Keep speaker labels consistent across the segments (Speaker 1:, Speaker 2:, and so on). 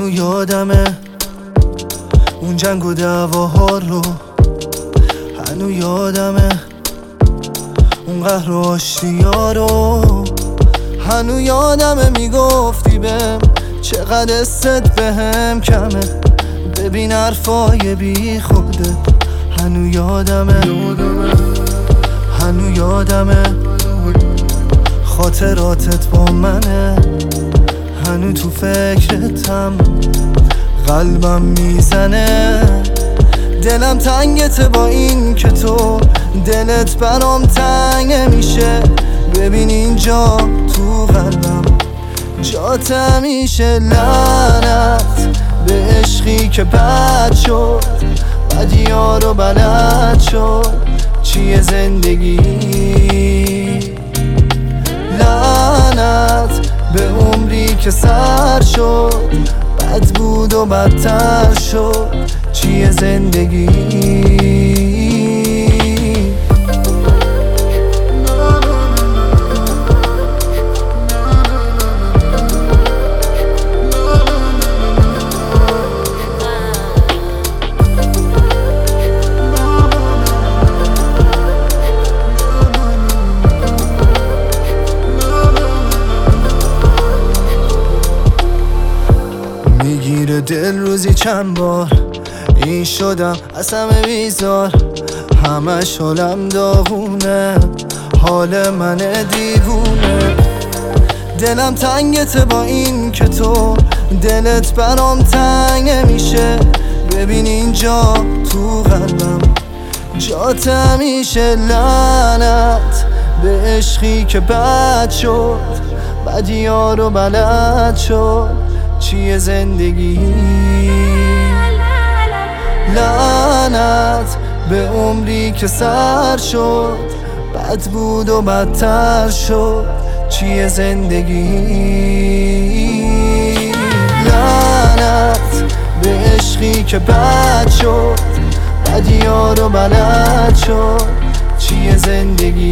Speaker 1: هنو یادمه اون جنگ و دعواها رو، هنو یادمه اون قهر و آشتیا رو، هنو یادمه میگفتی بهم چقدر استت بهم کمه، ببین حرفای بی خوده. هنو یادمه هنو یادمه خاطراتت با منه، هنو تو فکرتم قلبم میزنه، دلم تنگته با این که تو دلت برام تنگ نمیشه، ببین اینجا تو قلبم جات همیشه. لعنت به عشقی که بد شد، بدیا رو بلد شد چیه زندگی، لعنت به عمری که سر شد، بد بود و بدتر شد چیه زندگی. میگیره دل روزی چند بار، این شدم از همه بیزار، همش حالم داغونه، حال من دیوونه، دلم تنگته با این که تو دلت برام تنگ نمیشه، ببین اینجا تو قلبم جات همیشه. لعنت به عشقی که بد شد، بدیا رو بلد شد چیه زندگی، لعنت به عمری که سر شد، بد بود و بدتر شد چیه زندگی، لعنت به عشقی که بد شد، بدیا رو بلد شد چیه زندگی،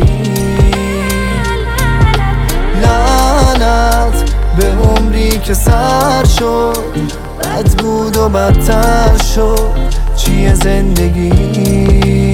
Speaker 1: لعنت به عمری که سر شد، بد بود و بدتر شد چیه زندگی.